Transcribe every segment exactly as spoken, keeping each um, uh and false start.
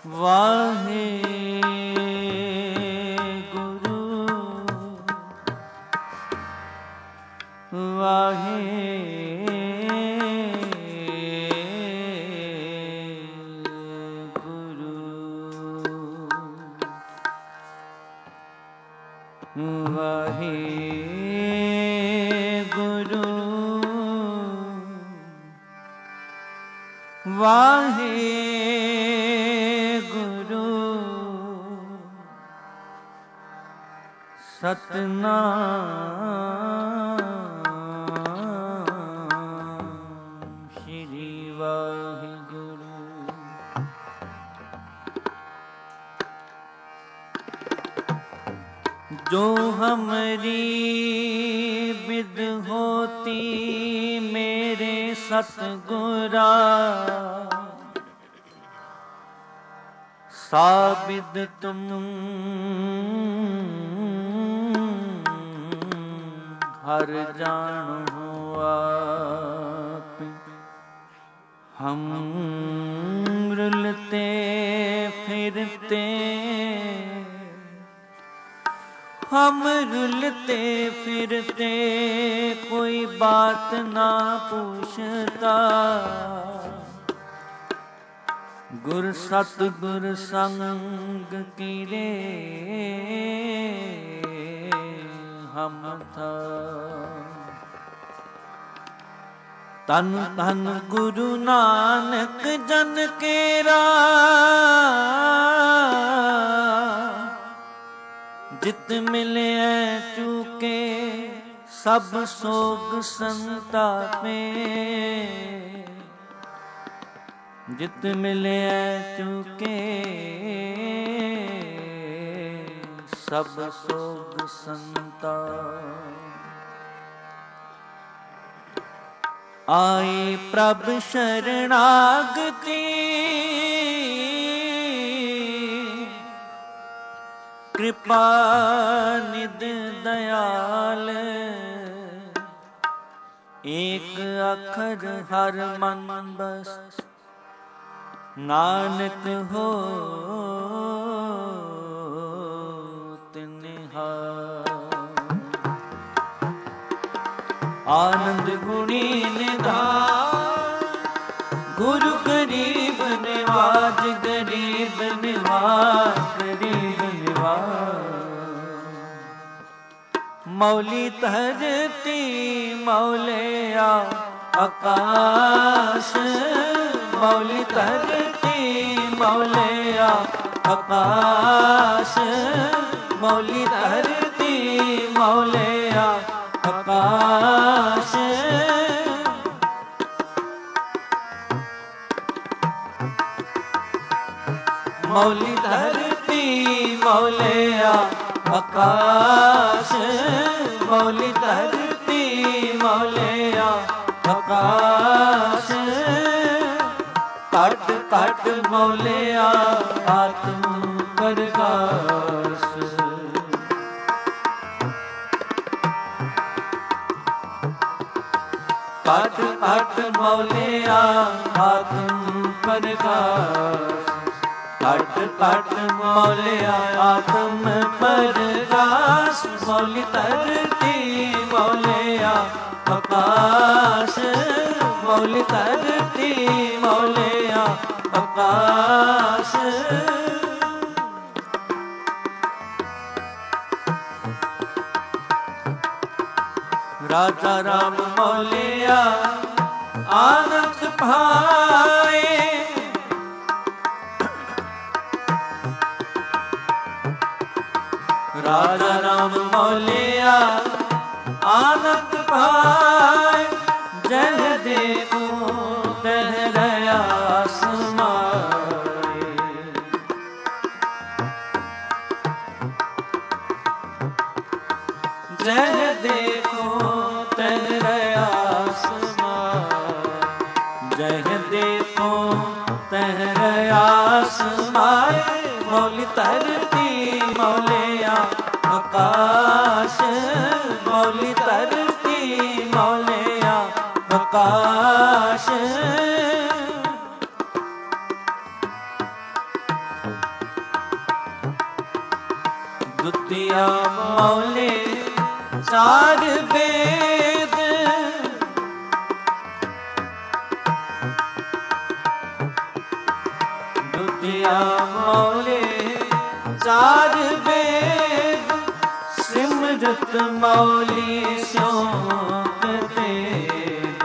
ਵਾਹਿਗੁਰੂ ਵਾਹਿਗੁਰੂ ਵਾਹਿਗੁਰੂ ਵਾਹਿਗੁਰੂ ਸਤਿਨਾਮ ਸ਼੍ਰੀ ਵਾਹਿਗੁਰੂ। ਜੋ ਹਮਰੀ ਬਿਦ ਹੋਤੀ ਮੇਰੇ ਸਤਿਗੁਰਾ ਸਾਬਿਦ ਤੁਮ ਹਰ ਜਾਣੋ ਆਪ। ਹਮ ਰੁਲਤੇ ਫਿਰਤੇ हम रुलते फिरते कोई बात ना पूछता। गुर सतगुर संग कीरे हम था। तन तन गुरु नानक जन केरा जित मिले चूके सब सोग संतापे। जित मिले चूके सब सोग संताप। आए प्रभ शरणागति कृपा निध दयाल। एक अखर हर मन बस नानक हो तिन्हार। आनंद गुणी निधान गुरु गरीब निवाज गरीब निवाज गरीब मौली धरती मौलिया आकाश। मौली धरती मौलिया आकाश। मौली धरती मौलिया आकाश। मौली धरती मौलिया आकाश। मौली धरती मौलिया आकाश। घट घट मौलिया आत्म प्रकाश। घट घट मौलिया आत्म प्रकाश। घट घट मौलिया आत्म प्रकाश। मौली धरती मौलिया आकाश। मौली धरती मौलिया आकाश। राजा राम मौलिया आनंद भाए। राजा राम मौलिया आनंद भाए। जह देखो तह रया समाए। जह देखो तह रया समाए। जह देखो तह रया समाए। मौली धरती मौलिया आकाश। मौली धरती मौलिया आकाश। ਸਿਮਰਤ ਮੌਲੀ ਸਿਉਂਕ ਤੇਗ।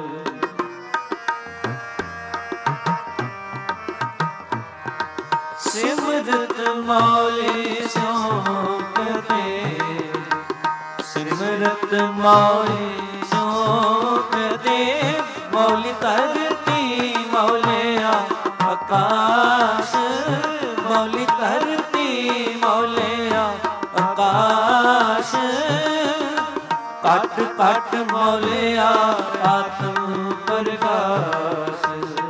ਸਿਮਰਤ ਮੌਲੀ ਸਿਉਂਕ ਤੇਗ। ਸਿਮਰਤ ਮੌਲੀ ਸਿਉਂਕ ਤੇਗ। ਮੌਲੀ ਧਰਤੀ ਮੌਲਿਆ ਆਕਾਸ਼। ਮੌਲੀ ਧਰਤੀ ਮੌਲਿਆ ਆਕਾਸ਼। ਘਟ ਘਟ ਮੌਲਿਆ ਆਤਮ ਪ੍ਰਗਾਸ।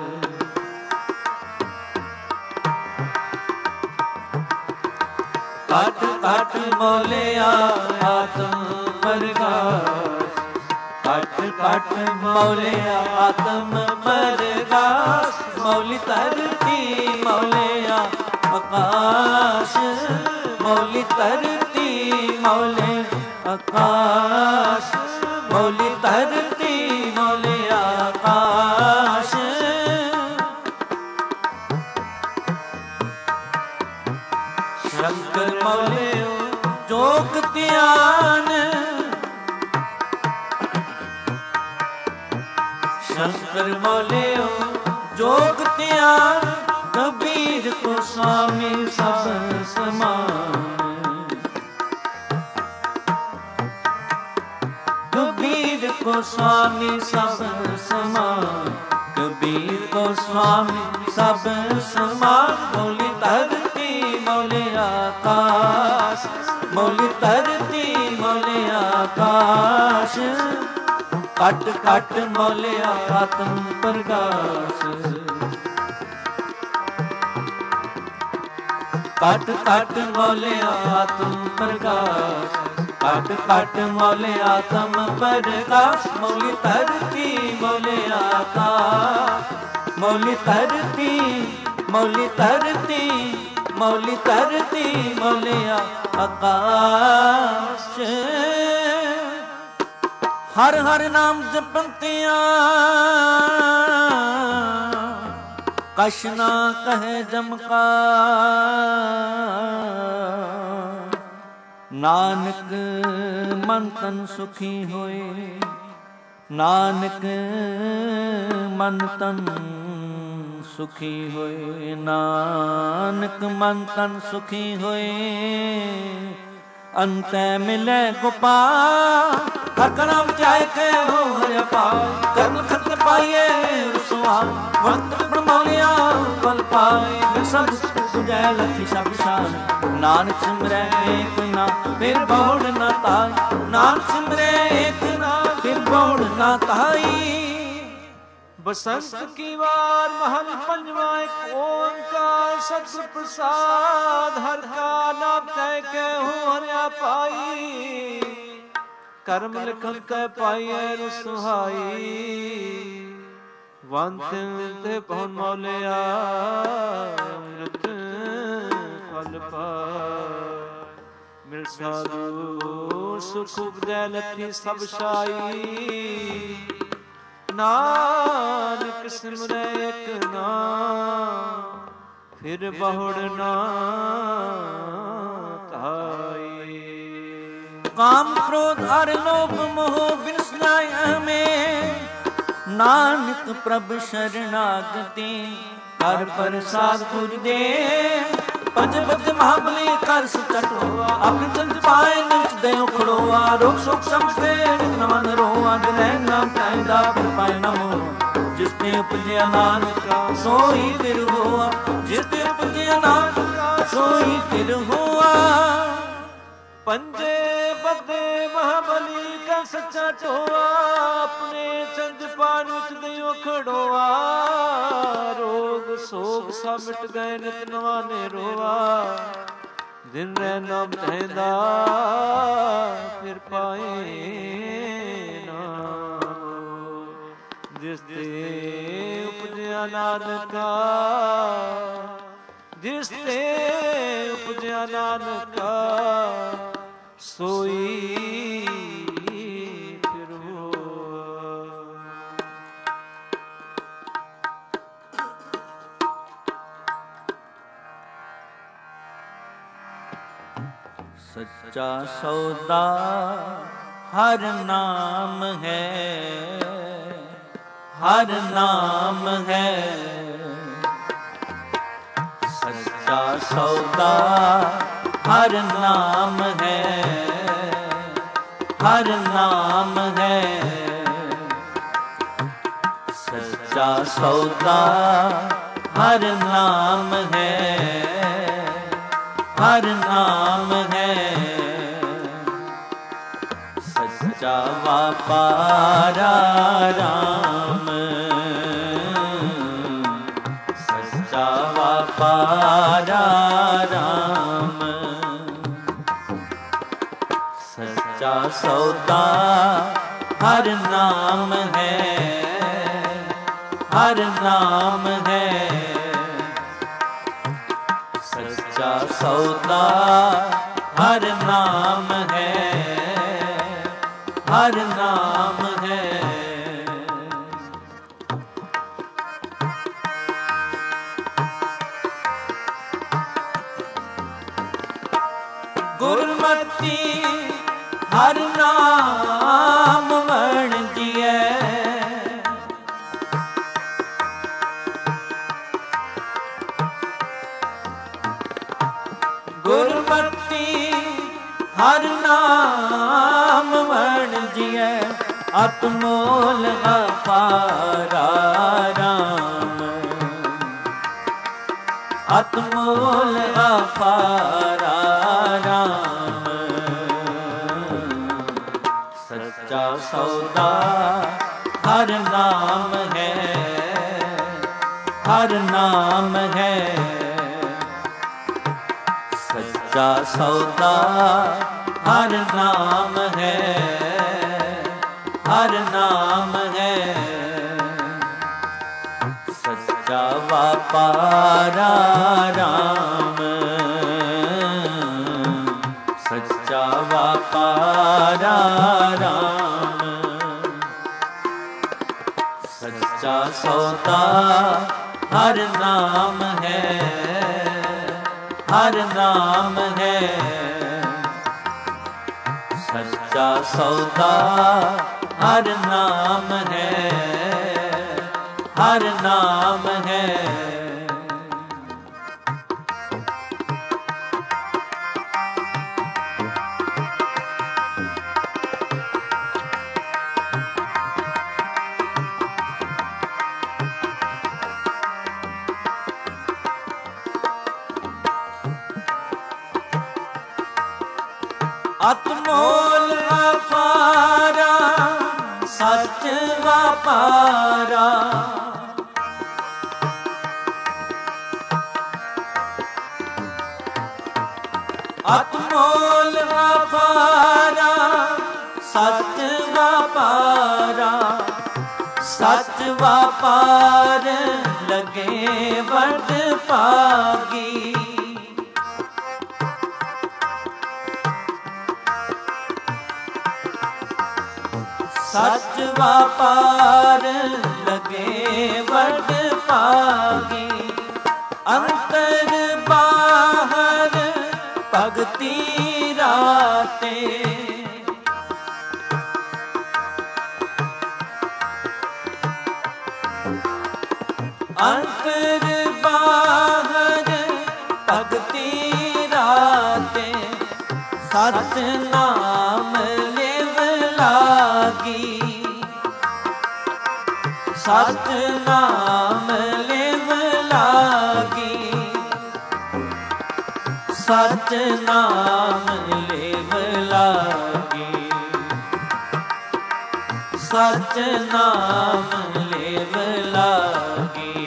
ਘਟ ਘਟ ਮੌਲਿਆ ਆਤਮ ਪ੍ਰਗਾਸ। ਘਟ ਘਟ ਮੌਲਿਆ ਆਤਮ ਪ੍ਰਗਾਸ। ਮੌਲੀ ਧਰਤੀ ਮੌਲਿਆ ਆਕਾਸ਼। ਮੌਲੀ ਧਰਤੀ ਮੌਲੇ ਆਕਾਸ਼। ਮੌਲੀ ਧਰਤੀ ਮੌਲਿਆ ਆਕਾਸ਼। ਸ਼ੰਕਰ ਮੌਲਿਓ ਜੋਗ ਧਿਆਨ। ਸ਼ੰਕਰ ਮੌਲਿਓ ਜੋਗ ਧਿਆਨ। ਕਬੀਰ ਕੋ स्वामी सब समान। कबीर को स्वामी सब समान। कबीर को स्वामी सब समान। मौली धरती मौले आकाश। मौली धरती मौले आकाश। कट कट मौले आत्म प्रकाश। कट कट मौले आत्म प्रकाश। कट कट मौले आत्म प्रकाश। मौली धरती मौले आकाश। मौली धरती मौली धरती मौली धरती मौले आकाश। हर हर नाम जपंतिया कछ ना कहे जमका। नानक मन तन सुखी होए। नानक मन तन सुखी होए। नानक मन तन सुखी होए। अंत मिले गोपाल। हर का नाम चाहे के हो हर पाल। कर्म खत पाइए सुहाग। वंत प्रमौलिया बल पाए। सब सुजै लखी सब शान। नानक सिमरै एक ना फिर बहुड़ ना ताई। नानक सिमरै एक ना फिर बहुड़ ना ताई। बसंत की वार महल पंजवा एक ओंकार सतगुर प्रसाद। हर का नाम कह के हो हरिया पाई। कर्म लिखन कह पाइए रुसहाई। वंत ते पहुन मौलिया अमृत फल पाए। मिल साधु सुख उपजै लखी सब शाई। नानक सिमरै एक नाम फिर बहुड़ ना ताई। काम क्रोध अर लोभ मोह बिनसनाय में। नानक प्रभ शरणागति कर प्रसाद गुर दे। पंज बद महाबली कर सुचटो। अपने चंद पाए निच दयो खड़ोआ। रोक सोक समझे नमन रोआ। दिलै नाम टाइदा फिर पाए न हो। जिसने उपजया नानका सोई फिर हुआ। जिसने उपजया नानका सोई फिर हुआ। पंजे बदे महाबली का सच्चा टोआ। अपने चंद पान विच दयो खड़ोआ। रोग सोग सब मिट गए नित नवा ने रोआ। दिन रह नाम टहदा फिर पाए ना। जिस ते उपजया नानका जिस ते उपजया नानका सोई फिर हुआ। सच्चा सौदा हर नाम है, हर नाम है। सच्चा सौदा हर नाम है, हर नाम है। सच्चा सौदा हर नाम है, हर नाम है। सच्चा व्यापारा राम, सच्चा व्यापारा राम। सच्चा सौदा हर नाम है, हर नाम है। सच्चा सौदा हर नाम है, हर नाम है। गुरमति हर नाम वण जिए, गुरमति हर नाम वण जिए। अतमोल अपारा राम, अतमोल अपारा राम। सच्चा सौदा हर नाम है, हर नाम है। सच्चा सौदा हर नाम है, हर नाम है। सच्चा व्यापारा राम, सच्चा व्यापारा राम। सच्चा सौदा हर नाम है, हर नाम है। सच्चा सौदा हर नाम है, हर नाम है। अतमोल अपारा सच व्यापारा। अतमोल अपारा सच व्यापारा। सच व्यापार लगे बड़ पागी। सच व्यापार लगे बड़ पागी। अंतर बाहर भगति राते। अंतर बाहर भगति राते। सत नाम लेव लागी। सत नाम लेव लागी। सत नाम लेव लागी। सच नाम लेव लागी।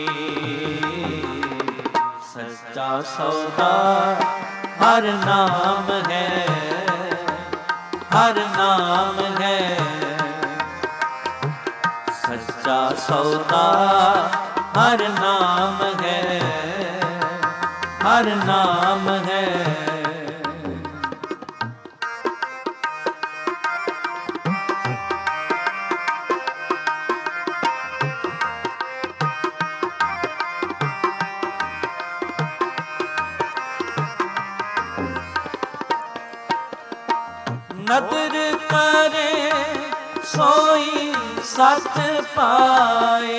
सच्चा सौदा हर नाम है, हर नाम है। सच्चा सौदा हर नाम है, हर नाम है। करे सोई सत पाए।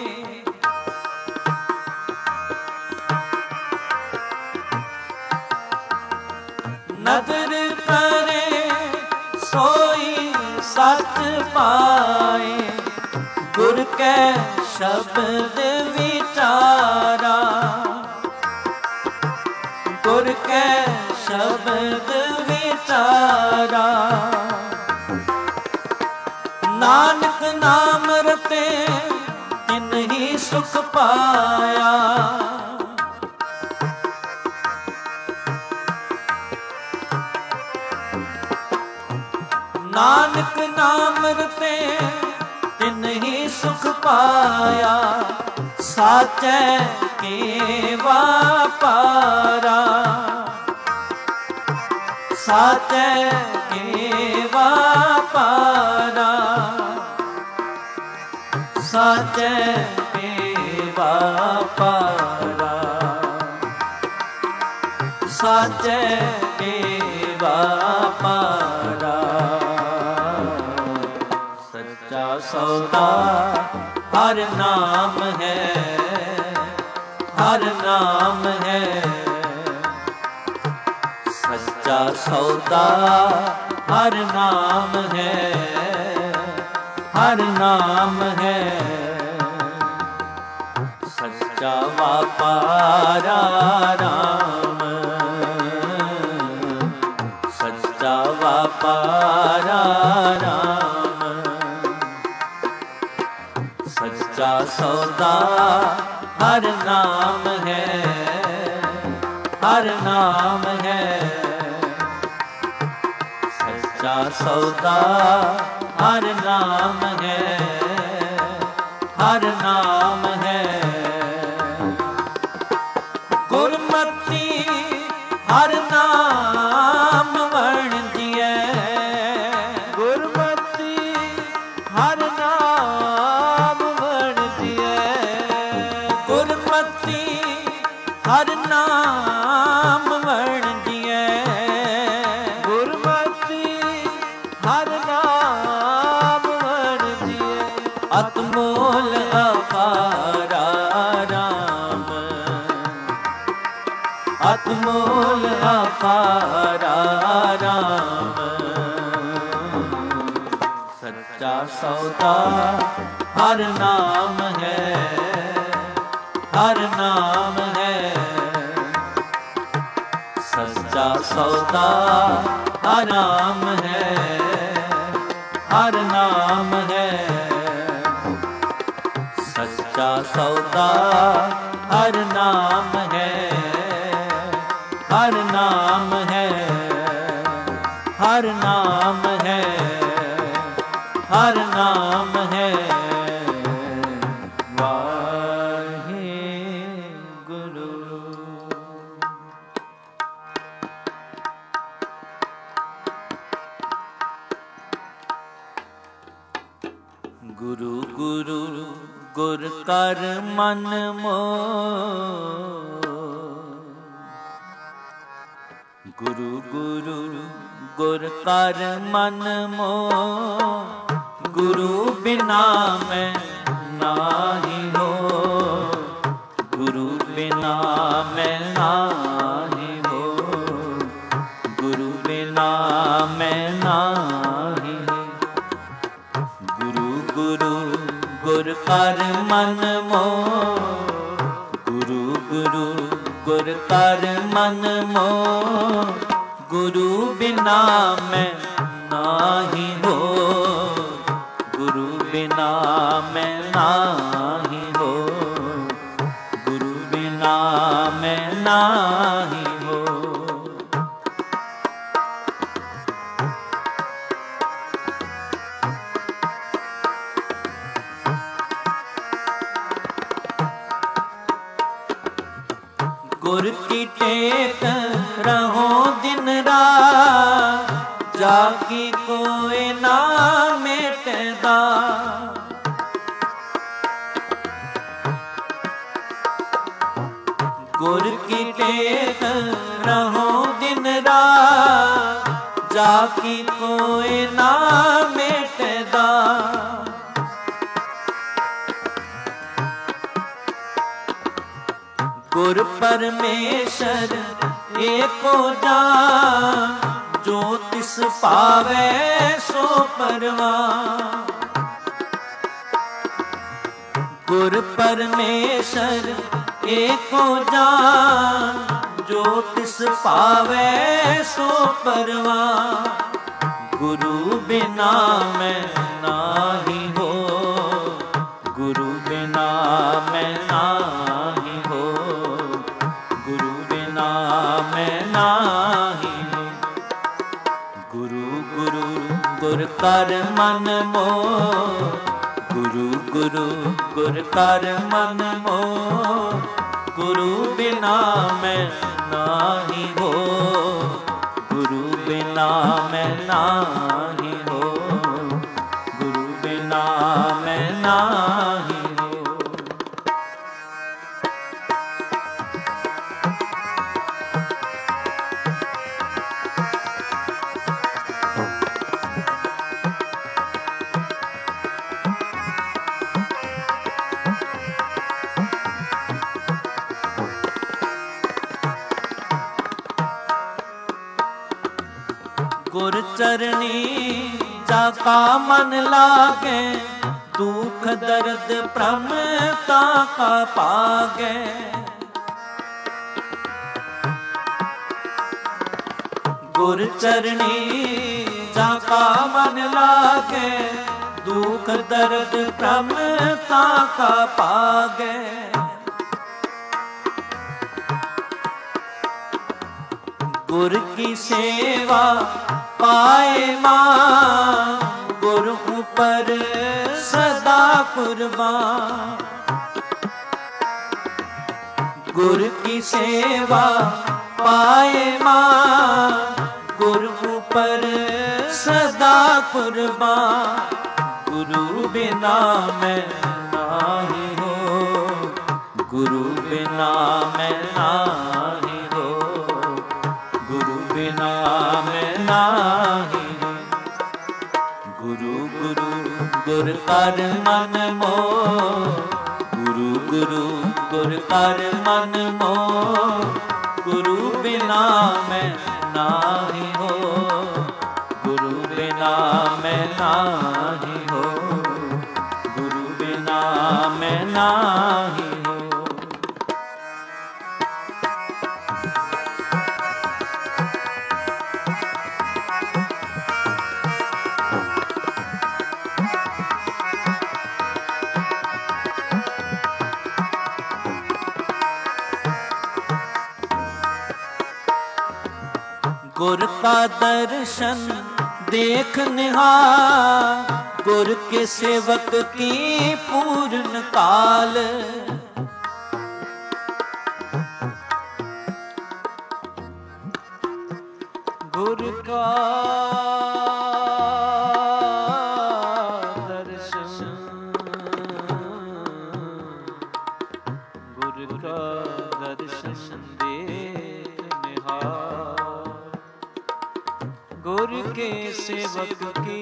नदर करे सोई सत पाए। गुर कै शब्द विचारा, गुर कै शब्द विचारा। नानक नाम रते तिन्ही सुख पाया। नानक नाम रते तिन्ही सुख पाया। साचै केवा पारा, साचै केवा पारा। साचै केवा पारा, साचै केवा पारा। सच्चा सौदा हर नाम है, हर नाम है। सच्चा सौदा हर नाम है, हर नाम है। सच्चा व्यापारा राम, सच्चा व्यापारा राम। सच्चा सौदा हर नाम है, हर नाम है। सच्चा सौदा हर नाम है, हर नाम है। गुरमति हर नाम वर्ण दिए, गुरमति हर नाम वर्ण दिए। गुरमति हर नाम वर्ण दिए, गुरमति हर नाम वर्ण दिए। अतमोल अपारा राम, अतमोल अपारा राम। सच्चा सौदा हर नाम है, हर नाम है। सच्चा सौदा हर नाम है, हर नाम है। सच्चा सौदा हर नाम है, हर नाम है, हर नाम है, हर नाम है। वाहे गुरु। गुरु गुरु गुर कर मन मोह, गुरु गुरु गुर कर मन मोह। गुरु बिना मैं नाही हो, गुरु बिना मैं नाही हो। गुरु बिना मैं नाही। गुरु गुरु गुर कर मन मोह, गुरु गुरु गुर कर मन मोह। गुरु बिना मैं नाही हो, गुरु बिना मैं नाही हो। गुरु बिना मैं नाही हो। गुर की टेक रहो दिन रात, जाकी कोई ना मिटदा। गुर की टेक रहो दिन रात, जाकी कोई ना मेटदा। गुर परमेश्वर एको जान, जो तिस पावे सो परवान। गुर परमेश्वर एको जान, जो तिस पावे सो परवान। गुरु बिना मैं नाही हो, गुरु बिना मैं नाही हो, गुरु बिना मैं नाही हो। गुरु गुरु गुर कर मन मोह, गुरु गुरु गुर कर मन मोह। गुरु बिना मैं नाही हो, गुरु बिना मैं नाही हो, गुरु बिना मैं नाही हो। गुर चरणी जाका मन लागे, दुख दर्द प्रमता का पागे। गुर चरणी जाका मन लागे, दुख दर्द प्रमता का पागे। गुर की सेवा पाए मान, गुर ऊपर सदा कुर्बान। गुर की सेवा पाए मान, गुर ऊपर सदा कुर्बान। गुरु बिना मैं नाही हो, गुरु बिना मैं नाही हो, गुरु बिना मैं नाही हो। गुरु गुरु गुर कर मन मोह, गुरु गुरु गुर कर मन मोह। गुरु बिना मैं नाही हो, गुरु बिना मैं नाही हो, गुरु बिना मैं नाही हो। गुर का दर्शन देख निहार, गुर के सेवक की पूर्ण काल। गुर का दर्शन, गुर का दर्शन देख निहार, गुर के सेवक की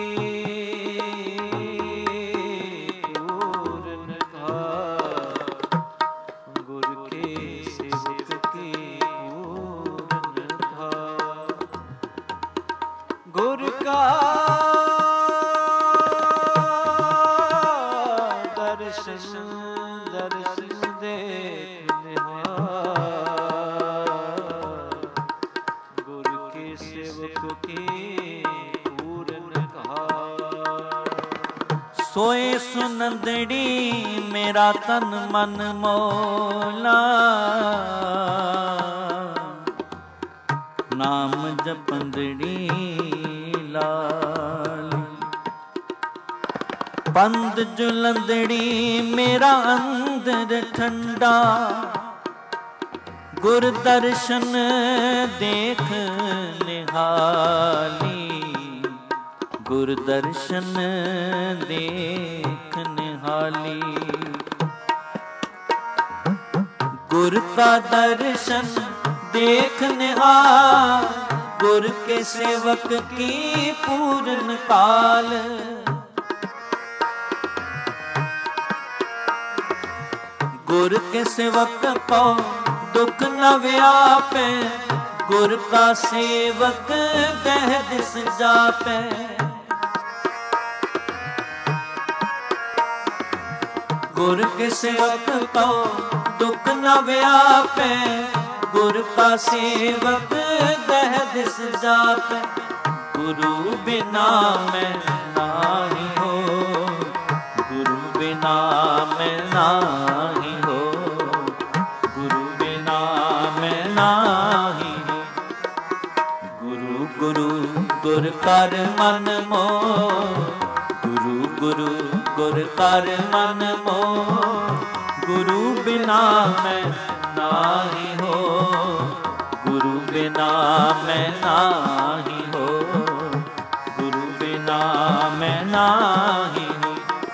पूर्ण काल। गुर के सेवक की पूर्ण काल। गुर का दर्शन दर्शन देख निहार, गुर के सेवक की पूर्ण काल। सोए सुनंदड़ी मेरा तन मन मौला, नाम जपंदड़ी लाली। बंद जुलंदड़ी मेरा अंदर ठंडा, गुर दर्शन देख निहाली। गुर दर्शन देख निहाली। गुर का दर्शन देख निहाल, गुर के सेवक की पूरन काल। गुर के सेवक को दुख न व्यापे, गुर का सेवक दह दिस जापे। गुर के सेवक को दुख न व्यापे, गुर का सेवक दह दिस जापे। गुरु बिना मैं नाही हो, गुरु बिना मैं नाही हो, गुरु बिना मैं नाही हो। गुरु गुरु गुर कर मन मोह, गुरु गुरु गुर कर मन मोह। गुरु बिना मैं नाही हो, गुरु बिना मैं नाही हो, गुरु बिना मैं नाही हो।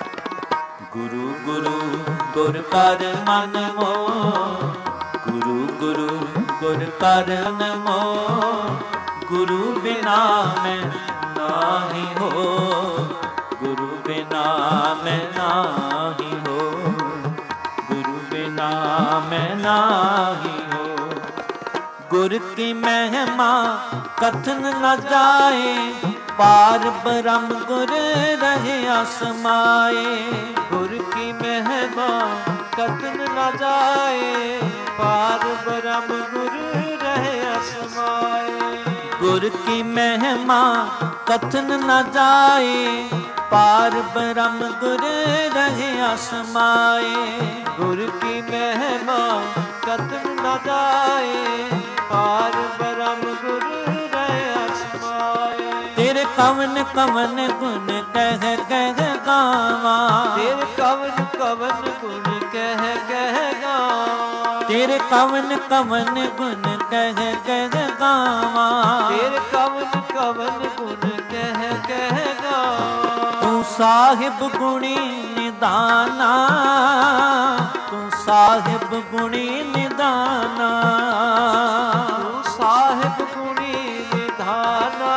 गुरु गुरु गुर कर मन मोह, गुरु गुरु गुर कर मन मोह। गुरु बिना मैं नाही हो, गुरु बिना मैं नाही हो, गुरु बिना मैं नाही हो। गुर की महिमा कथन न जाए, पार ब्रह्म गुर रहे आसमाए। गुर की महिमा कथन न जाए, पार ब्रह्म गुर रहे आसमाए। गुर की महिमा कथन न जाए, पार ब्रह्म गुर रहे आसमाए। गुर की महिमा कथन न जाए, पार ब्रह्म गुर रहे आसमाए। तेरे कवन कवन गुण कह कह गावा, तेरे कवन कवन गुण कह कह गावा। तेरे कवन कवन गुण कह कह गावा, तेरे कवन कवन गुण कह कह गावा। तू साहिब गुणी निदाना, तू साहिब गुणी निदाना, तू साहिब गुणी निदाना,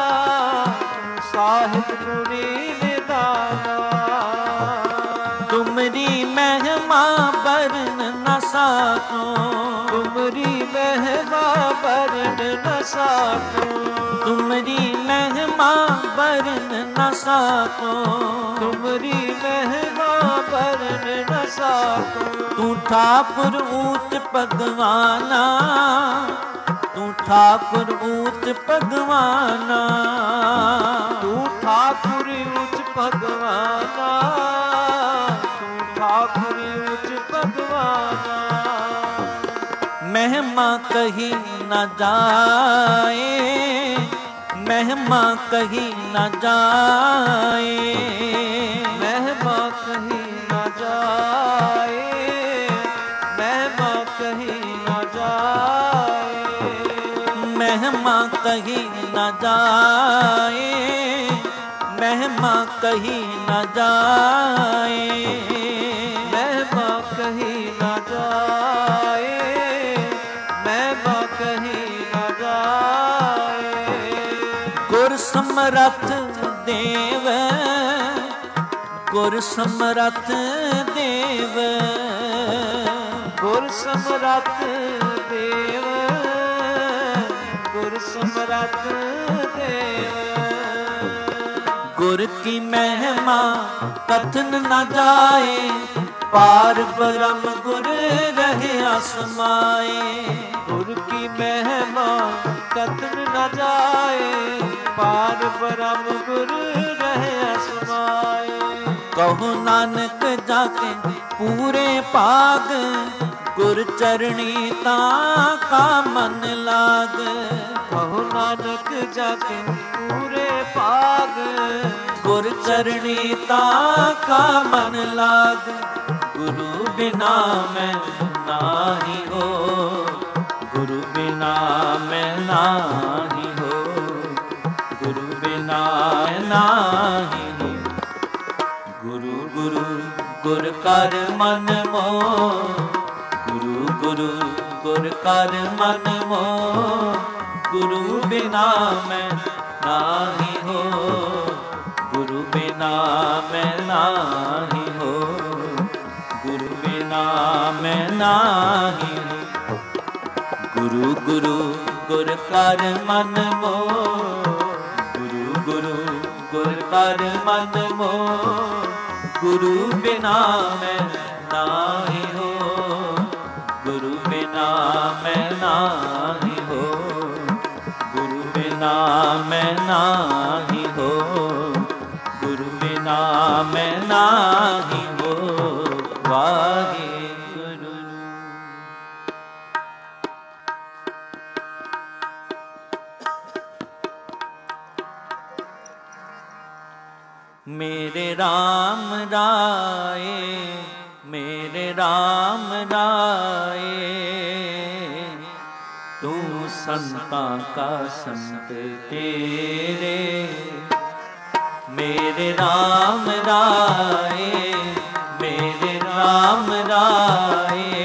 तू साहिब गुणी निदाना। तुमरी महिमा बरन न साको, तुमरी महिमा बरन न साको, तुमरी महिमा बरन न साको, तुमरी महिमा बरन न साको। तू ठाकुर ऊंच भगवाना, तू ठाकुर ऊंच भगवाना, तू ठाकुर ऊंच भगवाना, तू ठाकुर ऊंच भगवाना। महिमा कही न जाए, महिमा कही न जाए, महिमा कही न जाए, महिमा कही न जाए, महिमा कही न जाए, महिमा कही न जाए, महिमा कही न जाए, महिमा कही न जाए। गुर समरथ देव, गुर समरथ देव, गुर समरथ देव, गुर समरथ देव। गुर की महिमा कथन न जाए, पार ब्रह्म गुर रहे आसमाए। गुर की महिमा कथन न जाए, पार ब्रह्म गुर रहे आसमाए। कहो नानक जाके पूरे पाग, गुर चरणी ता का मन लाग। कहो नानक जाके पूरे पाग, गुर चरणी ता का मन लाग। गुरु बिना मैं नाही हो, गुरु बिना मैं नाही हो, गुरु बिना नाही हो। गुरु गुरु गुर कर मन मोह, गुरु गुरु गुर कर मन मोह। गुरु बिना मैं नाही हो, गुरु बिना मैं नाही हो, गुरु बिना मैं नाही हो। गुरु गुरु गुर कर मन मोह, गुरु गुरु गुर कर मन मोह, गुरु बिना मैं नाही हो, गुरु बिना मैं नाही हो, गुरु बिना मैं नाही हो, गुरु बिना मैं नाही हो। वाहे गुरु। मेरे राम राए, मेरे राम राए, तू संता का संत तेरे। मेरे राम राए, मेरे राम राए,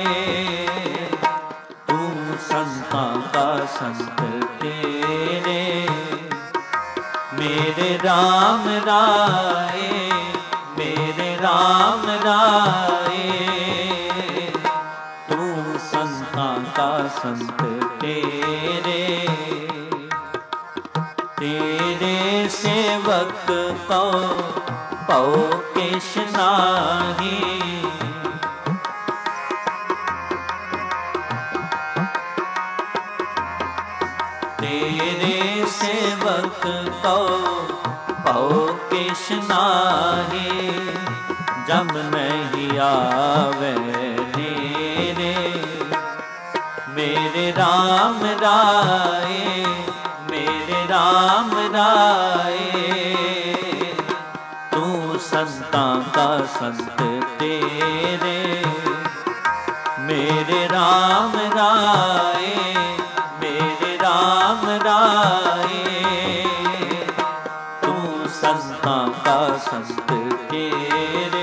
तू संता का संत तेरे। मेरे राम राए, मेरे राम राए, तू संता का संत तेरे। तेरे सेवक को पौ किश नाही, तेरे सेवक को पौ किश नाही। जम नहीं आवे नेरे, मेरे राम राए, मेरे राम राए, तू संता का संत तेरे। मेरे राम राए, मेरे राम राए, तू संता का संत तेरे।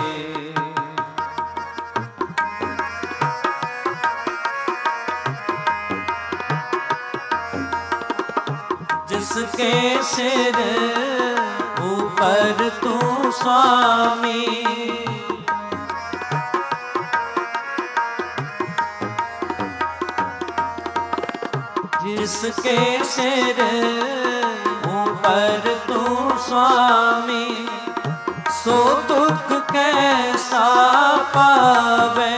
जिसके सिर ऊपर तू स्वामी, जिसके सिर ऊपर तू स्वामी, सो दुख कैसा पावे,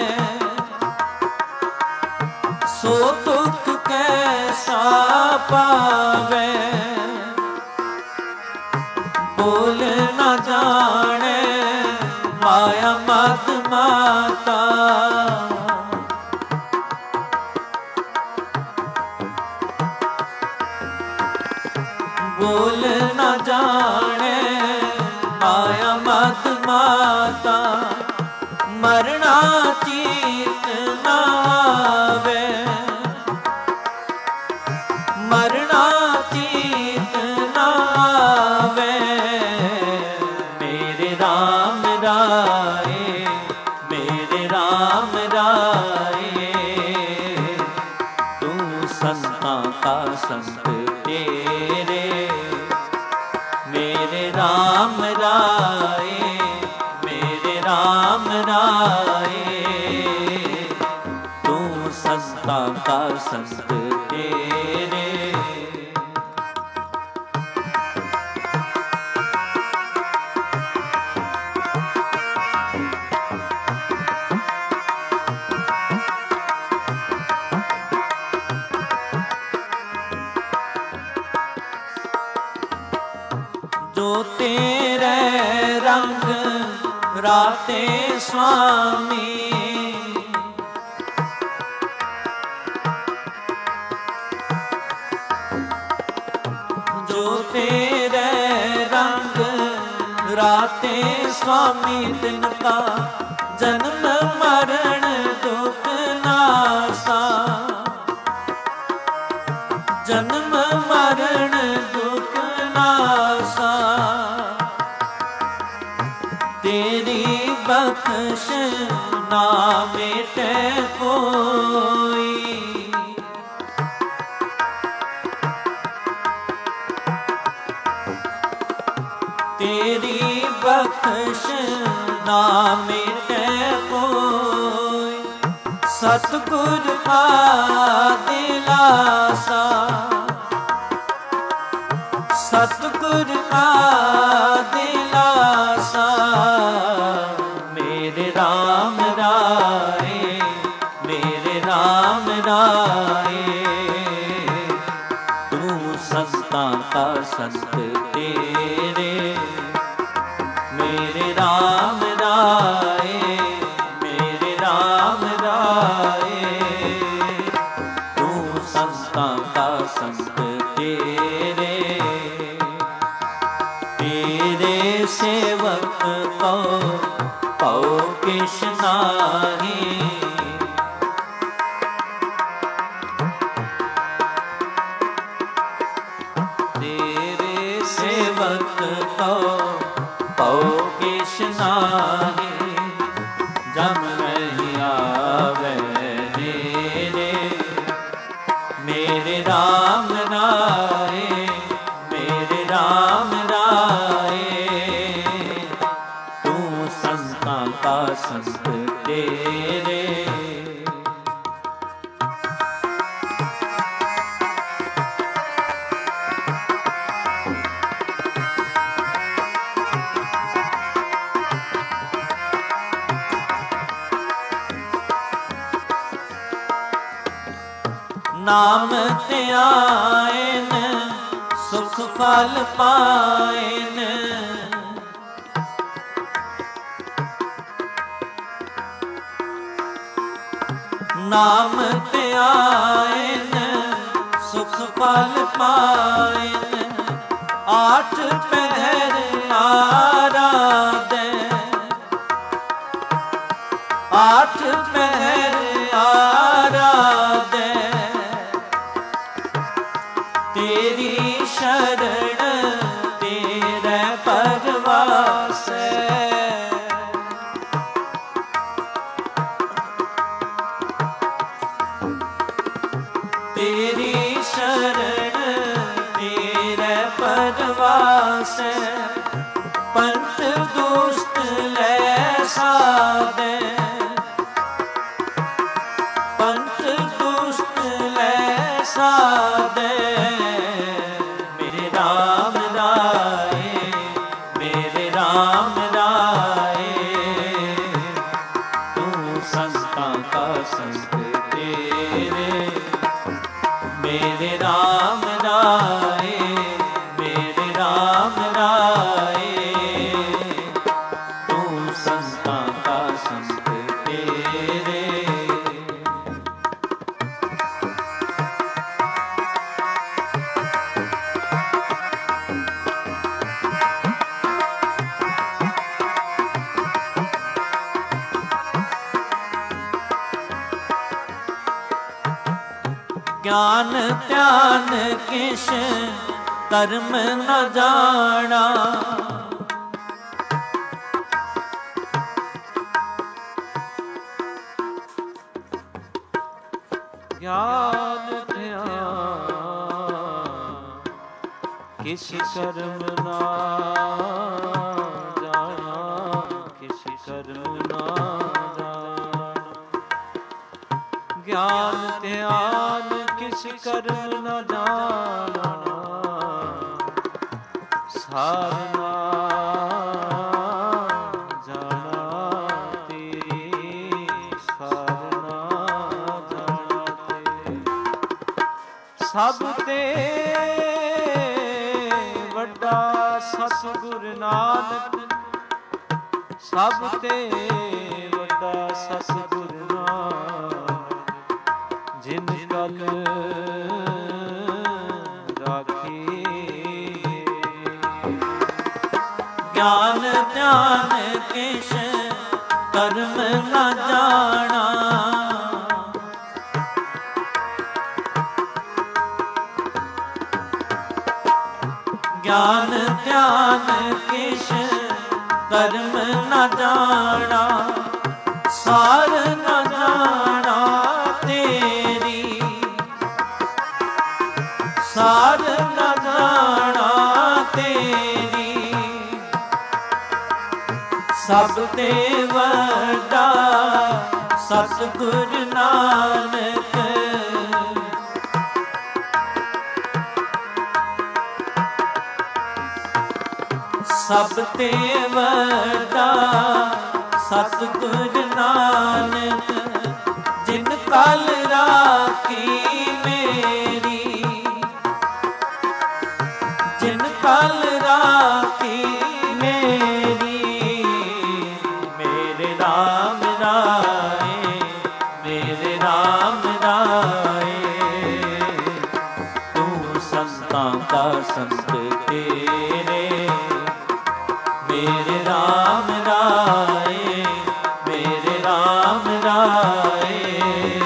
सो दुख कैसा पावे। बोल न जाने माया मद माता, बोल न जाने माया मद माता। मरना चीत न आवे, मरना चीत न आवे। मेरे राम राए, मेरे राम राए, तू संता का संत तेरे। मेरे राम राए, मेरे राम राए, तू संता का संत तेरे। जो तेरे रंग राते स्वामी, जो तेरे रंग राते स्वामी। तिनका जन्म मरण दुख नासा, जन्म मरण दुख नासा। तेरी बख्श ना मिटे कोई, बख्श ना मिटे कोई, सतगुर का दिलासा, सतगुर का दिलासा। मेरे राम राय, मेरे राम राय, तू संतां का संत तेरे। मेरे राम राय, मेरे राम राय, तू संतां का संत तेरे। तेरे सेवक को पाओ किश नाहीं, तेरे सेवक को पाओ किश नाहीं। जम नहीं आवे नेरे, मेरे राम राय, मेरे राम राय, तू संतां का संत तेरे। नाम ध्यान सुख फल पाएन, नाम ध्यान सुख फल पाएन। आठ पहर आराधे, आठ पहर आराधे, तेरी शरण तेरे परवास। तेरी शरण तेरे परवास। पंथ दुष्ट ले साधे, पंथ दुष्ट ले साधे। मेरे राम राय, मेरे राम राय, तू संतां का संत तेरे। मेरे राम राय, मेरे राम राय, तू संतां का संत तेरे। ज्ञान ध्यान किश कर्म न जाना, ज्ञान ध्यान किश कर्म न जाना, किश कर्म न जाना। ज्ञान ध्यान किस कर्म न जाना, सारना जाना तेरी, सारना जाना तेरी। सब ते वड्डा सतगुर नानक, सब ते वड्डा सतगुर नानक। जिन कल राखी, ज्ञान ध्यान किश कर्म न जाना। ज्ञान ध्यान किश कर्म न जाना, सार न जाना तेरी, सार न जाना तेरी। ਤੇ ਵੱਡਾ ਸਤਿਗੁਰ ਨਾਨਕ। ਸਭ ਤੇ ਵੱਡਾ ਸਤਿਗੁਰ ਨਾਨਕ, ਜਿਨ ਕਲ ਰਾਖੀ ਮੇਰੀ, ਜਿਨ ਕਲ ਰਾਖੀ ਮੇਰੀ। ਮੇਰੇ ਰਾਮ ਰਾਏ, ਮੇਰੇ ਰਾਮ ਰਾਏ, ਤੂੰ ਸੰਤਾਂ ਕਾ ਸੰਤ ਤੇਰੇ। ਮੇਰੇ ਰਾਮ ਰਾਏ, ਮੇਰੇ ਰਾਮ ਰਾਏ,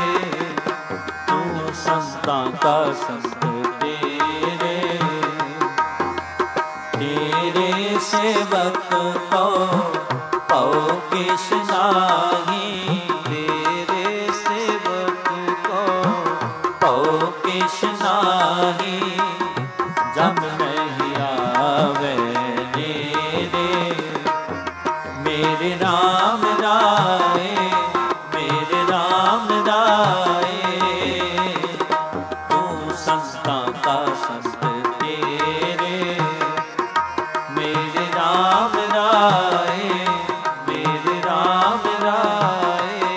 ਤੂੰ ਸੰਤਾਂ ਕਾ ਸੰਤ ਤੇਰੇ। ਤੇਰੇ ਸੇਵਕ ਕੋ ਭਉ ਕਿਛ ਨਾਹੀ, ਤੇਰੇ ਸੇਵਕ ਕੋ ਭਉ ਕਿਛ ਨਾਹੀ। ਜਮ ਨਹੀਂ ਆਵੇ ਨੇੜੇ, ਮੇਰੇ ਰਾਮ ਰਾਏ, ਮੇਰੇ ਰਾਮ ਰਾਏ, ਤੂੰ ਸੰਤਾਂ ਕਾ ਸੰਤ ਤੇਰੇ। ਮੇਰੇ ਰਾਮ ਰਾਏ, ਮੇਰੇ ਰਾਮ ਰਾਏ,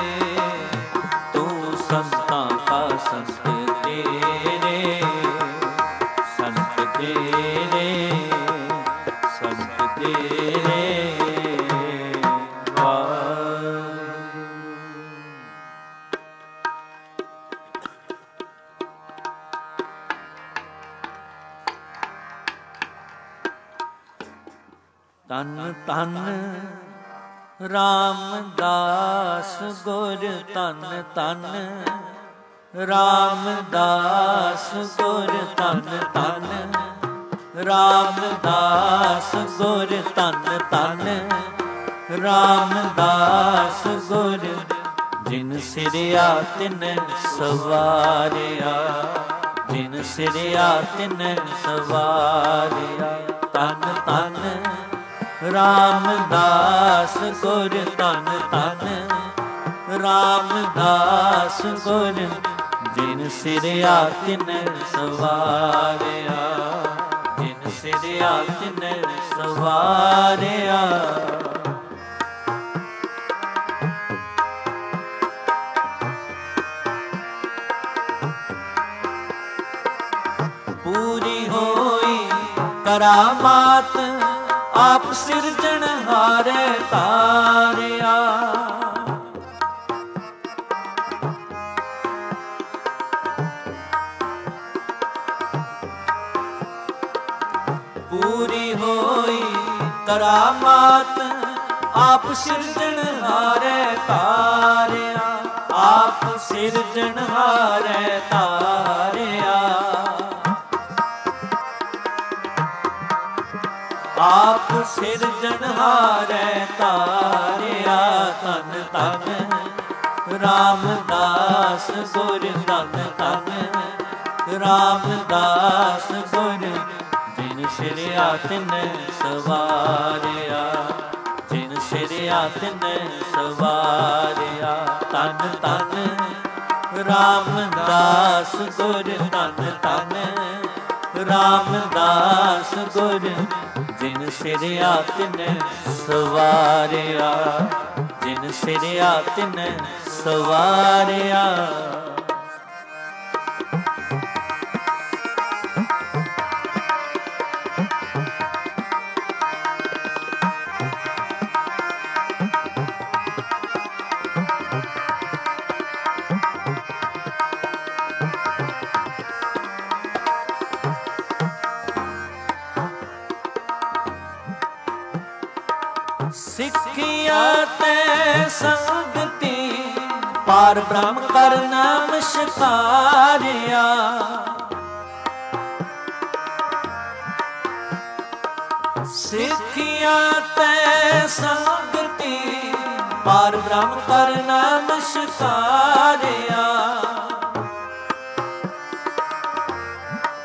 ਤੂੰ ਸੰਤਾਂ ਕਾ ਸੰਤ ਤੇਰੇ। ਸੰਤ ਤੇਰੇ, ਸੰਤ ਤੇਰੇ। ਤਨ ਤਨ ਰਾਮਦਾਸ ਗੁਰ, ਤਨ ਤਨ ਰਾਮਦਾਸ ਗੁਰ, ਤਨ ਤਨ ਰਾਮਦਾਸ ਗੁਰ, ਤਨ ਤਨ ਰਾਮਦਾਸ ਗੁਰ। ਜਿਨ ਸਿਰਿਆ ਤਿਨ ਸਵਾਰਿਆ, ਜਿਨ ਸਿਰਿਆ ਤਿਨ ਸਵਾਰਿਆ। ਤਨ ਤਨ ਰਾਮਦਾਸ ਗੁਰ, ਤਨ ਤਨ ਰਾਮਦਾਸ ਗੁਰ। ਜਿਨ ਸਿਰਿਆ ਤਿਨ ਸਵਾਰਿਆ, ਜਿਨ ਸਿਰਿਆ ਤਿਨ ਸਵਾਰਿਆ। ਪੂਰੀ ਹੋਈ ਕਰਾਮਾਤ ਆਪ ਸਿਰਜਣਹਾਰੇ ਤਾਰਿਆ। ਪੂਰੀ ਹੋਈ ਕਰਾਮਾਤ ਆਪ ਸਿਰਜਣਹਾਰੇ ਤਾਰਿਆ, ਆਪ ਸਿਰਜਣਹਾਰੇ ਤਾਰਿਆ। ਆਪ ਸਿਰਜਣਹਾਰੇ ਤਾਰਿਆ। ਤਨ ਤਨ ਰਾਮਦਾਸ ਗੁਰ, ਤਨ ਤਨ ਰਾਮਦਾਸ ਗੁਰ। ਜਿਨ ਸਿਰਿਆ ਤਿਨ ਸਵਾਰਿਆ, ਜਿਨ ਸਿਰਿਆ ਤਿਨ ਸਵਾਰਿਆ। ਤਨ ਤਨ ਰਾਮਦਾਸ ਗੁਰ, ਤਨ ਤਨ ਰਾਮਦਾਸ ਗੁਰ। ਜਿਨ ਸਿਰਿਆ ਤਿਨ ਸਵਾਰਿਆ, ਜਿਨ ਸਿਰਿਆ ਤਿਨ ਸਵਾਰਿਆ। ਸਿੱਖਿਆ ਤੇ ਸੰਗਤੀ ਪਾਰ ਬ੍ਰਹਮ ਕਰ ਨਮਸਕਾਰਿਆ। ਸਿੱਖਿਆ ਤੇ ਸੰਗਤੀ ਪਾਰ ਬ੍ਰਹਮ ਕਰ ਨਮਸਕਾਰਿਆ।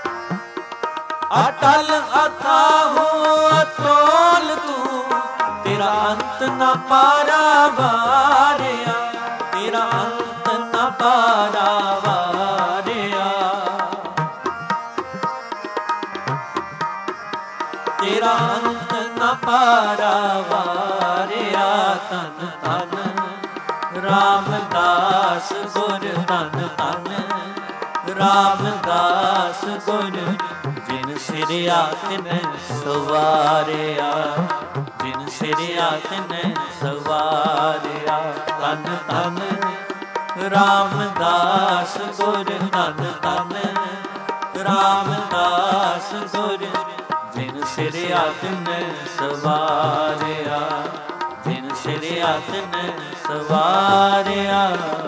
ਅਟਲ ਅਥਾਹੁ ਅਤੋਲ ਤੂੰ ਤੇਰਾ ਅੰਤ ਨਾ ਪਾਰਾ ਵਾਰਿਆ, ਤੇਰਾ ਅੰਤ ਨਾ ਪਾਰਾ ਵਾਰਿਆ, ਤੇਰਾ ਅੰਤ ਨਾ ਪਾਰਾ ਵਾਰਿਆ। ਧੰਨ ਧੰਨ ਰਾਮਦਾਸ ਗੁਰ, ਧੰਨ ਧੰਨ ਰਾਮਦਾਸ ਗੁਰ, ਜਿਨ ਸਿਰਿਆ ਤਿਨ ਸਵਾਰਿਆ, ਜਿਨ ਸਿਰਿਆ ਤਿਨ ਸਵਾਰਿਆ। ਧੰਨ ਧੰਨ ਰਾਮਦਾਸ ਗੁਰ, ਧੰਨ ਧੰਨ ਰਾਮਦਾਸ ਗੁਰ, ਜਿਨ ਸਿਰਿਆ ਤਿਨ ਸਵਾਰਿਆ, ਜਿਨ ਸਿਰਿਆ ਤਿਨ ਸਵਾਰਿਆ।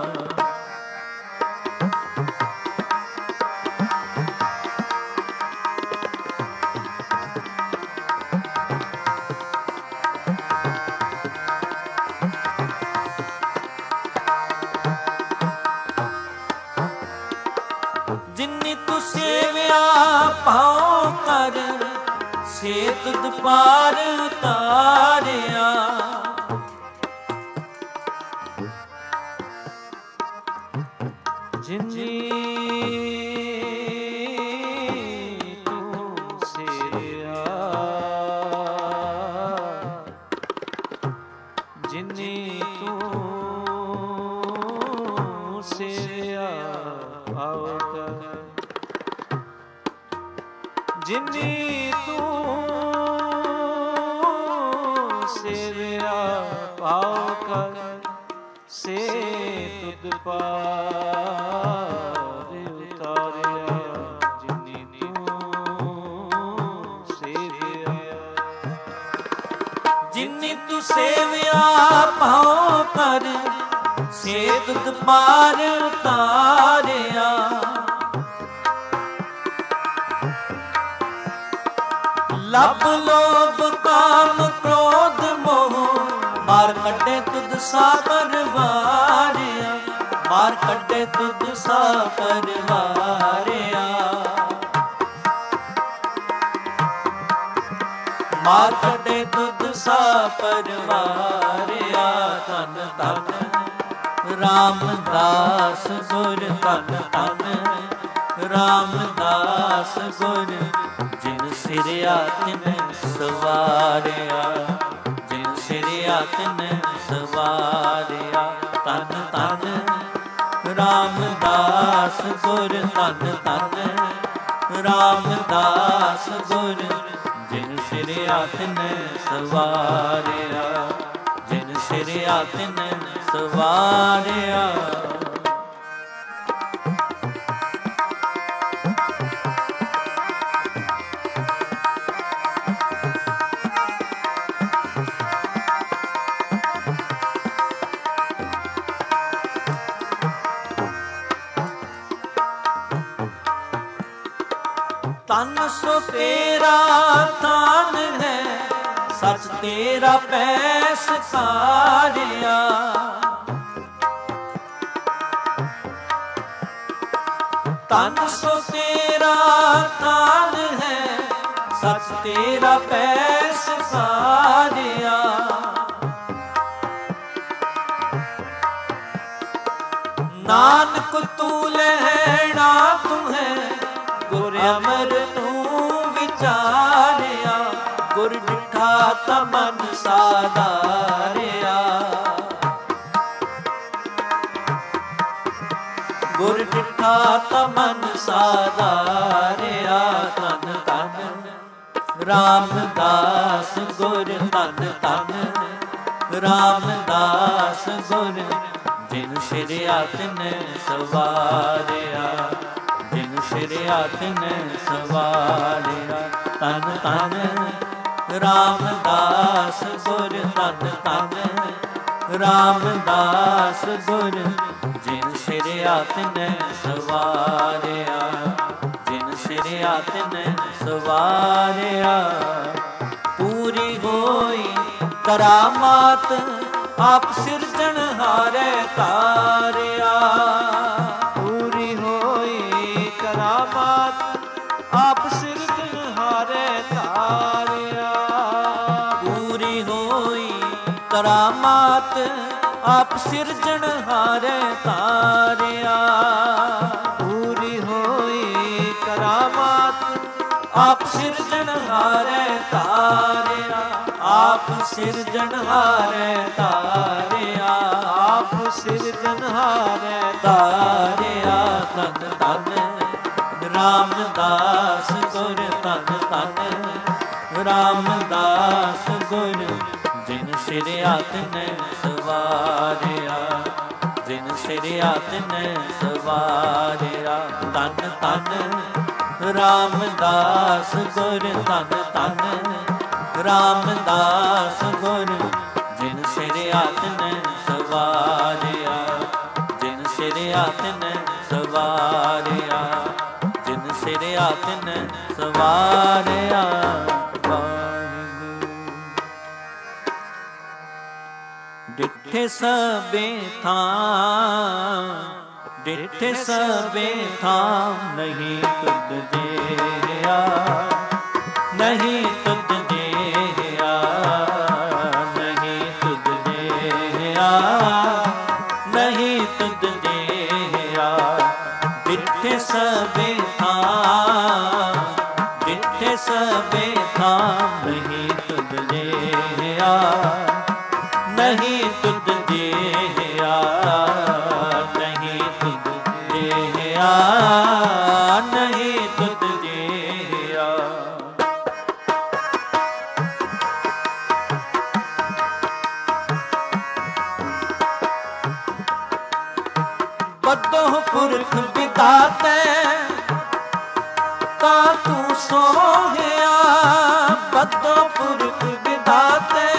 ਜਿਨੀ ਤੂੰ ਸੇਵਿਆ ਭਾਉ ਕਰ, ਸੇ ਤੁਧ ਪਾਰ ਉਤਾਰਿਆ। ਜਿਨੀ ਤੂੰ ਸੇਵਿਆ, ਜਿਨੀ ਤੂੰ ਸੇਵਿਆ ਭਾਉ ਕਰ, ਜਿਨੀ ਤੂੰ ਸੇਵਿਆ ਭਾਉ ਕਰ, ਸੇ ਤੁਧ ਪਾਰ ਉਤਾਰਿਆ। ਜਿਨੀ ਤੂੰ ਸੇਵਿਆ, ਜਿਨੀ ਤੂੰ ਸੇਵਿਆ ਭਾਉ ਕਰ, ਸੇ ਤੁਧ ਪਾਰ ਉਤਾਰਿਆ। ਲਭ ਲੋਭ ਕਾਮ ਕ੍ਰੋਧ ਮੋਹ, ਮਾਰ ਕੱਢੇ ਤੁਧ ਸਾ ਪਰਵਾਰਿਆ, ਮਾਰ ਕੱਢੇ ਤੁਧ ਸਾ ਪਰਵਾਰਿਆ, ਮਾਰ ਕੱਢੇ ਤੁਧ ਸਾ ਪਰਵਾਰਿਆ। ਧੰਨ ਧੰਨ ਰਾਮਦਾਸ ਗੁਰ, ਧੰਨ ਧੰਨ ਰਾਮਦਾਸ ਗੁਰ, ਜਿਨ ਸਿਰਿਆ ਤਿਨ ਸਵਾਰਿਆ, ਜਿਨ ਸਿਰਿਆ ਤਿਨ ਸਵਾਰਿਆ। ਧੰਨ ਧੰਨ ਰਾਮਦਾਸ ਗੁਰ, ਧੰਨ ਧੰਨ ਰਾਮਦਾਸ ਗੁਰ, ਜਿਨ ਸਿਰਿਆ ਤਿਨ ਸਵਾਰਿਆ, ਜਿਨ ਸਿਰਿਆ ਤਿਨ ਸਵਾਰਿਆ। ਤਨ ਸੋ ਤੇਰਾ ਤਾਨ ਹੈ, ਸਚ ਤੇਰਾ ਪੈਸ ਸਾਰਿਆ। ਤਨ ਸੋ ਤੇਰਾ ਤਾਨ ਹੈ, ਸਚ ਤੇਰਾ ਪੈਸ ਸਾਰਿਆ। ਨਾਨਕ ਤੂੰ ਲੈਣਾ ਤੂੰ ਹੈ, ਗੁਰ ਅਮਰ ਤੂੰ ਵਿਚਾਰਿਆ। ਗੁਰ ਡਿਠਾ ਤਾ ਮਨ ਸਾਧਾਰਿਆ, ਗੁਰ ਡਿਠਾ ਤਾ ਮਨ ਸਾਧਾਰਿਆ। ਧੰਨ ਧੰਨ ਰਾਮਦਾਸ ਗੁਰ, ਧੰਨ ਧੰਨ ਰਾਮਦਾਸ ਗੁਰ, ਜਿਨ ਸਿਰਿਆ ਤਿਨ ਸਵਾਰਿਆ, ਜਿਨ ਸਿਰਿਆ ਤਿਨ ਸਵਾਰਿਆ। ਧੰਨ ਧੰਨ ਰਾਮਦਾਸ ਗੁਰ, ਧੰਨ ਧੰਨ ਰਾਮਦਾਸ ਗੁਰ, ਜਿਨ ਸਿਰਿਆ ਤਿਨ ਸਵਾਰਿਆ, ਜਿਨ ਸਿਰਿਆ ਤਿਨ ਸਵਾਰਿਆ। ਪੂਰੀ ਹੋਈ ਕਰਾਮਾਤ ਆਪ ਸਿਰਜਣਹਾਰੇ ਤਾਰਿਆ। ਪੂਰੀ ਹੋਈ ਕਰਾਮਾਤ ਆਪ ਸਿਰਜਣਹਾਰੇ ਤਾਰਿਆ। ਪੂਰੀ ਹੋਈ ਕਰਾਮਾਤ ਆਪ ਸਿਰਜਣਹਾਰੇ ਤਾਰਿਆ। ਪੂਰੀ ਹੋਈ ਕਰਾਮਾਤ ਆਪ ਸਿਰਜਣਹਾਰੇ ਤਾਰਿਆ। ਆਪ ਸਿਰਜਣਹਾਰੇ ਤਾਰਿਆ। ਆਪ ਸਿਰਜਣਹਾਰੇ ਤਾਰਿਆ। ਧੰਨ ਧੰਨ ਰਾਮਦਾਸ ਗੁਰ, ਧੰਨ ਧੰਨ ਰਾਮਦਾਸ ਗੁਰ, ਜਿਨ ਸਿਰ ਆਤਨ ਸਵਾਰਿਆ। ਜਿਨ ਸਿਰ ਆਤਨ ਸਵਾਰਿਆ। ਧੰਨ ਧੰਨ ਰਾਮਦਾਸ ਗੁਰ, ਧੰਨ ਧੰਨ ਰਾਮਦਾਸ ਗੁਰ, ਜਿਨ ਸਿਰ ਆਤਨ ਸਵਾਰਿਆ। ਜਿਨ ਸਿਰ ਆਤਨ ਸਵਾਰਿਆ। ਜਿਨ ਸਿਰ ਆਤਨ ਸਵਾਰਿਆ। ਡਿਠੇ ਸਭੇ ਥਾਂ, ਡਿਠੇ ਸਭੇ ਥਾਂ, ਨਹੀਂ ਤੁਧ ਜਿਹਾ, ਨਹੀਂ ਤੁਧ ਜਿਹਾ, ਨਹੀਂ ਤੁਧ ਜਿਹਾ, ਨਹੀਂ ਤੁਧ ਜਿਹਾ। ਡਿਠੇ ਸਭੇ ਥਾਂ, ਡਿਠੇ ਸਭੇ ਥਾਂ, ਨਹੀਂ ਤੁਧ ਜਿਹਾ, ਨਹੀਂ ਤੁਧ ਜਿਹਾ, ਨਹੀਂ ਤੁਧ ਜਿਹਾ, ਨਹੀਂ ਤੁਧ ਜਿਹਾ। ਬਦੋਹ ਪੁਰਖ ਵਿਦਾਤੇ ਤਾ ਤੂੰ ਸੋਹਿਆ। ਬਦੋਹ ਪੁਰਖ ਵਿਦਾਤੇ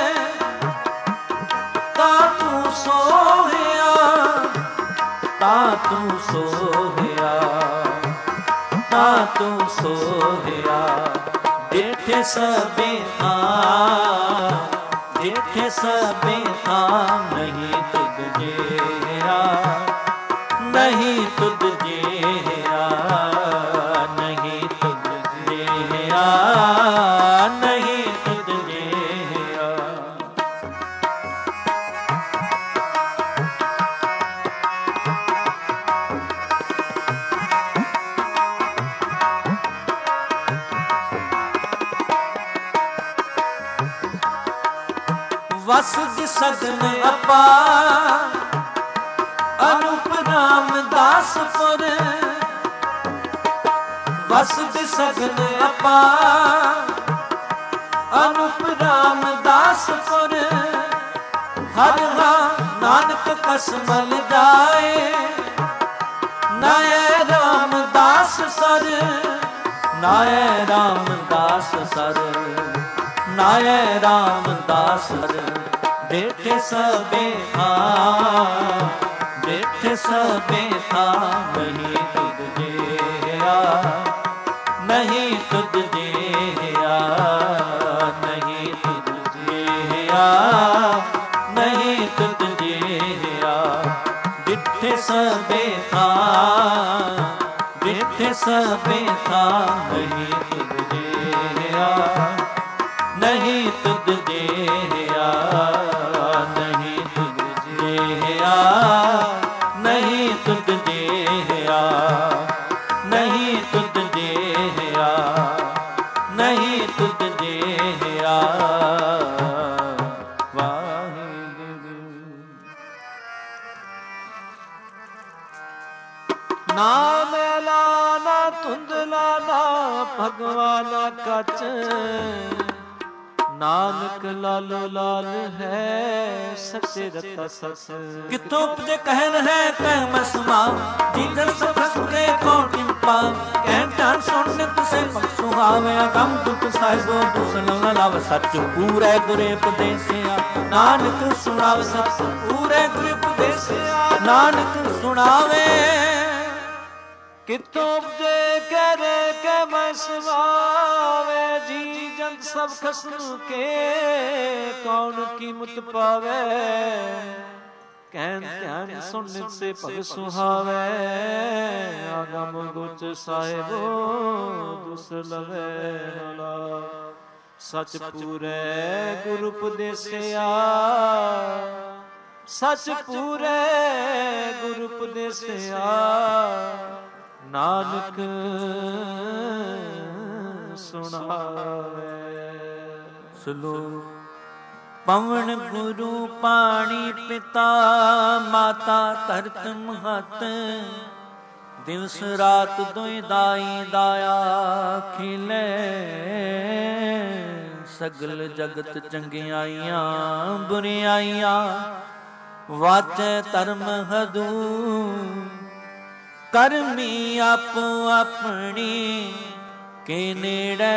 ਤਾ ਤੂੰ ਸੋਹਿਆ। ਤਾ ਤੂੰ ਸੋਹਿਆ, ਤਾ ਤੂੰ ਸੋਹਿਆ। ਡਿਠੇ ਸਭੇ ਥਾਂ, ਡਿਠੇ ਸਭੇ ਥਾਂ, ਨਹੀਂ ਤੁਧ ਜਿਹਾ, ਨਹੀਂ ਤੁਧ ਜਿਹਾ, ਨਹੀਂ ਤੁਧ ਜਿਹਾ, ਨਹੀਂ ਤੁਧ ਜਿਹਾ। ਵਸਦ ਸਗਨ ਅਪਾਰ ਅਨੂਪ ਰਾਮਦਾਸਪੁਰ। ਵਸਦ ਸਗਨ ਅਪਾਰ ਅਨੂਪ ਰਾਮਦਾਸਪੁਰ। ਹਰਿ ਨਾਨਕ ਕਸਮਲ ਜਾਏ, ਨਾਏ ਰਾਮਦਾਸ ਸਰ, ਨਾਏ ਰਾਮਦਾਸ ਸਰ, ਨਾਏ ਰਾਮਦਾਸ ਸਰ। ਡਿਠੇ ਸਭੇ ਥਾਂ, ਡਿਠੇ ਸਭੇ ਥਾਂ, ਨਹੀਂ ਤੁਧ ਜਿਹਾ, ਨਹੀਂ ਤੁਧ ਜਿਹਾ, ਨਹੀਂ ਤੁਧ ਜਿਹਾ, ਨਹੀਂ ਤੁਧ ਜਿਹਾ। ਡਿਠੇ ਸਭੇ ਥਾਂ, ਡਿਠੇ ਸਭੇ ਥਾਂ, ਨਹੀਂ ਤੁਧ ਜਿਹਾ, ਨਹੀਂ ਤੁਧ ਜਿਹਾ, ਨਹੀਂ ਤੁਧ ਜਿਹਾ, ਨਹੀਂ ਤੁਧ ਜਿਹਾ, ਨਹੀਂ ਤੁਧ ਜਿਹਾ, ਨਹੀਂ ਤੁਧ ਜਿਹਾ। ਵਾਹਿਗੁਰੂ। ਨਾ ਮੈਲਾ ਨਾ ਧੁੰਦਲਾ ਨਾ ਭਗਵਾਨਾ ਕੱਚ, ਨਾਨਕ ਲਾਲੋ ਲਾਲ ਹੈ ਸੱਚੇ ਰਤਾ ਸਸ। ਕਿਤੋਂ ਉਪਜੇ ਕਹਿਨ ਹੈ ਕਹਿ ਮੈਂ ਸਮਾ, ਜੀਤਨ ਸਫਸ ਕੇ ਕੌਣ ਕਿੰਪਾ। ਕਹਿਣ ਧਿਆਨ ਸੁਣਨੇ ਤੁਸੇ ਪਖ ਸੁਹਾਵੇ, ਅਗੰਮ ਦੁਖ ਸਾਹਿਬੋ ਦੁਸਨ ਨ ਲਵ ਸੱਚ। ਪੂਰੇ ਗੁਰੇ ਉਪਦੇਸਿਆ ਨਾਨਕ ਸੁਣਾਵ ਸੱਚ। ਪੂਰੇ ਗੁਰੇ ਉਪਦੇਸਿਆ ਨਾਨਕ ਸੁਣਾਵੇ। ਕਿਤੋਂ ਉਪਜੇ ਕਰੇ ਕੇ ਮੈਂ ਸਮਾਵੇ, ਜੀ ਜੰਤ ਸਭ ਖਸਮ ਕੇ ਕੌਣ ਕੀਮਤ ਪਾਵੇ। ਕਹਿਨ ਧਿਆਨ ਸੁਣ ਸੇ ਭਗ ਸੁਹਾਵੇ, ਆਗਮ ਗੁਚ ਸਾਹਿਬੋ ਦੁਸ ਲਵੇ ਨ ਲਾ। ਸਚ ਪੂਰੈ ਗੁਰੂ ਉਪਦੇਸਿਆ, ਸਚ ਪੂਰੈ ਗੁਰੂ ਉਪਦੇਸਿਆ, ਨਾਨਕ ਸੁਣਾਵੇ। ਸਲੋਕ ਪਵਨ ਗੁਰੂ ਪਾਣੀ ਪਿਤਾ, ਮਾਤਾ ਧਰਤ ਮਹਤ, ਦਿਵਸ ਰਾਤ ਦੁਇ ਦਾਈ ਦਾਇਆ ਖਿਲੇ, ਸਗਲ ਜਗਤ ਚੰਗਿਆਈਆਂ ਬੁਰਿਆਈਆਂ, ਵਾਚੈ ਧਰਮ ਹਦੂ, ਕਰਮੀ ਆਪੋ ਆਪਣੀ ਕੇ ਨੇੜੇ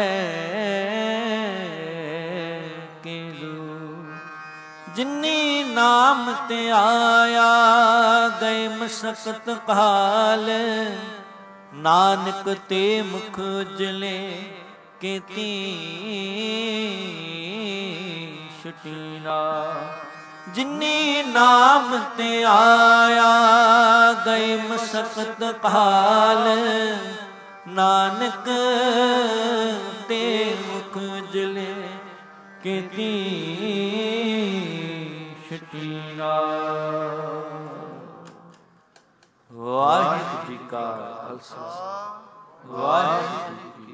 ਕਿਲੂ, ਜਿਨੀ ਨਾਮ ਤੇ ਆਇਆ ਗਏ ਮਸਕਤ ਕਾਲ, ਨਾਨਕ ਤੇ ਮੁਖ ਉਜਲੇ ਕੀਤੀ ਛੁਟੀਨਾ, ਜਿਨੀ ਨਾਮ ਤੇ ਆਇਆ ਗਏ ਮਸਕਤ ਕਾਲ, ਨਾਨਕ ਤੇ ਮੁਖ ਉਜਲੇ ਕੀਤੀ ਛੁਟੀਨਾ। ਵਾਹਿਗੁਰੂ ਜੀ ਕਾ ਖਾਲਸਾ, ਵਾਹਿਗੁਰੂ ਜੀ ਕੀ